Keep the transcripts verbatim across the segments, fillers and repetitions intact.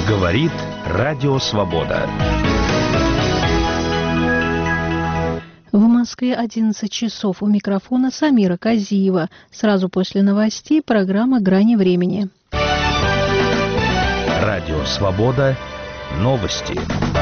Говорит Радио Свобода. В Москве одиннадцать часов. У микрофона Самира Казиева. Сразу после новостей программа «Грани времени». Радио Свобода. Новости.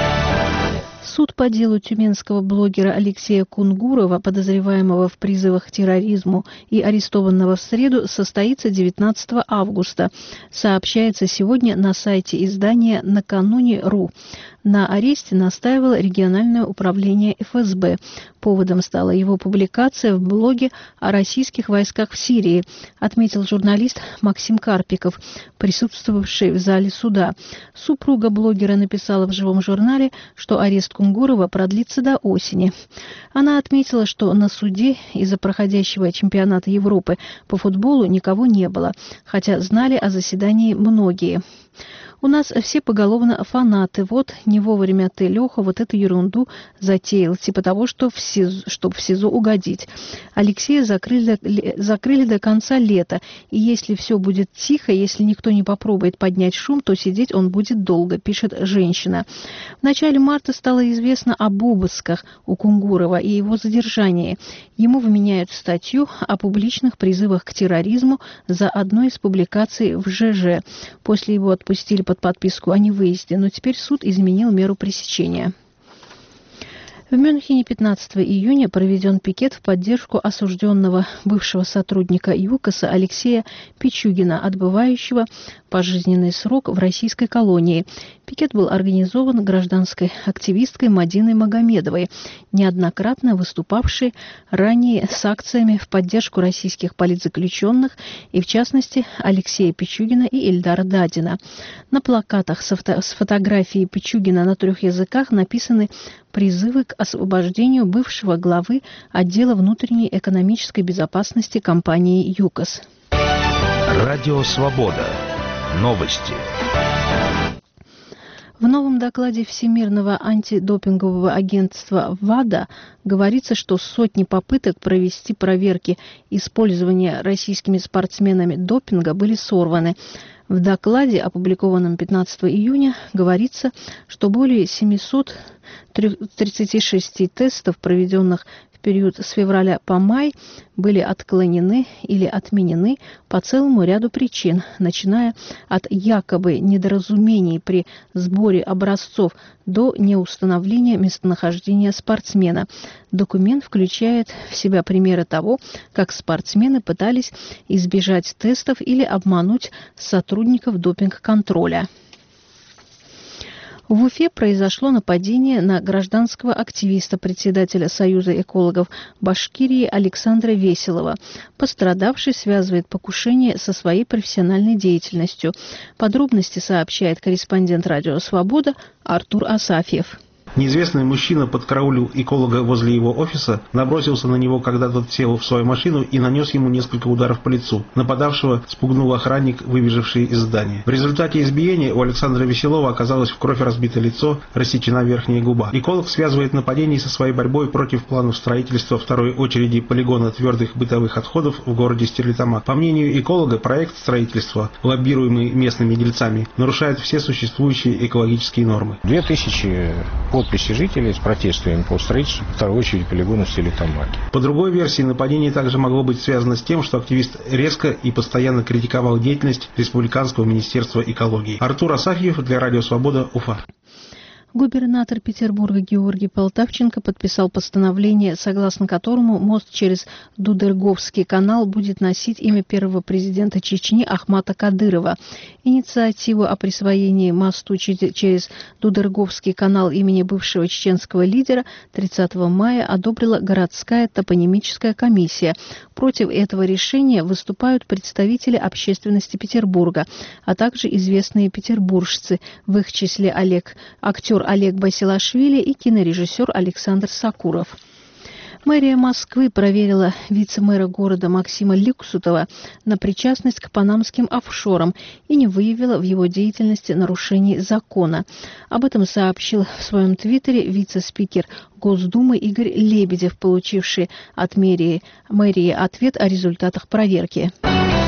Суд по делу тюменского блогера Алексея Кунгурова, подозреваемого в призывах к терроризму и арестованного в среду, состоится девятнадцатого августа. Сообщается сегодня на сайте издания «Накануне точка ру». На аресте настаивало региональное управление эф эс бэ. Поводом стала его публикация в блоге о российских войсках в Сирии, отметил журналист Максим Карпиков, присутствовавший в зале суда. Супруга блогера написала в живом журнале, что арест Кунгурова продлится до осени. Она отметила, что на суде из-за проходящего чемпионата Европы по футболу никого не было, хотя знали о заседании многие. У нас все поголовно фанаты. Вот не вовремя ты, Леха, вот эту ерунду затеял, типа того, что в СИЗО, чтобы в СИЗО угодить. Алексея закрыли, закрыли до конца лета, и если все будет тихо, если никто не попробует поднять шум, то сидеть он будет долго, пишет женщина. В начале марта стало известно об обысках у Кунгурова и его задержании. Ему вменяют статью о публичных призывах к терроризму за одной из публикаций в жэ жэ. После его отпустили под подписку о невыезде, но теперь суд изменил меру пресечения. В Мюнхене пятнадцатого июня проведен пикет в поддержку осужденного бывшего сотрудника ЮКОСа Алексея Пичугина, отбывающего пожизненный срок в российской колонии. Пикет был организован гражданской активисткой Мадиной Магомедовой, неоднократно выступавшей ранее с акциями в поддержку российских политзаключенных и, в частности, Алексея Пичугина и Ильдара Дадина. На плакатах с, фото- с фотографией Пичугина на трех языках написаны призывы к освобождению бывшего главы отдела внутренней экономической безопасности компании ЮКОС. Радио Свобода. Новости. В новом докладе Всемирного антидопингового агентства ВАДА говорится, что сотни попыток провести проверки использования российскими спортсменами допинга были сорваны. В докладе, опубликованном пятнадцатого июня, говорится, что более семьсот тридцати шести тестов, проведенных в период с февраля по май, были отклонены или отменены по целому ряду причин, начиная от якобы недоразумений при сборе образцов до неустановления местонахождения спортсмена. Документ включает в себя примеры того, как спортсмены пытались избежать тестов или обмануть сотрудников допинг-контроля. В Уфе произошло нападение на гражданского активиста, председателя Союза экологов Башкирии Александра Веселова. Пострадавший связывает покушение со своей профессиональной деятельностью. Подробности сообщает корреспондент «Радио Свобода» Артур Асафьев. Неизвестный мужчина подкараулил эколога возле его офиса, набросился на него, когда тот сел в свою машину, и нанес ему несколько ударов по лицу. Нападавшего спугнул охранник, выбежавший из здания. В результате избиения у Александра Веселова оказалось в кровь разбито лицо, рассечена верхняя губа. Эколог связывает нападение со своей борьбой против планов строительства второй очереди полигона твердых бытовых отходов в городе Стерлитамак. По мнению эколога, проект строительства, лоббируемый местными дельцами, нарушает все существующие экологические нормы. Две тысячи подписи жителей с протестами по строительству второй очереди полигона в Стерлитамаке. По другой версии, нападение также могло быть связано с тем, что активист резко и постоянно критиковал деятельность Республиканского министерства экологии. Артур Асафьев для Радио Свобода, Уфа. Губернатор Петербурга Георгий Полтавченко подписал постановление, согласно которому мост через Дудерговский канал будет носить имя первого президента Чечни Ахмата Кадырова. Инициативу о присвоении мосту через Дудерговский канал имени бывшего чеченского лидера тридцатого мая одобрила городская топонимическая комиссия. Против этого решения выступают представители общественности Петербурга, а также известные петербуржцы, в их числе Олег, актер Олег Басилашвили и кинорежиссер Александр Сакуров. Мэрия Москвы проверила вице-мэра города Максима Ликсутова на причастность к панамским офшорам и не выявила в его деятельности нарушений закона. Об этом сообщил в своем твиттере вице-спикер Госдумы Игорь Лебедев, получивший от мэрии, мэрии ответ о результатах проверки.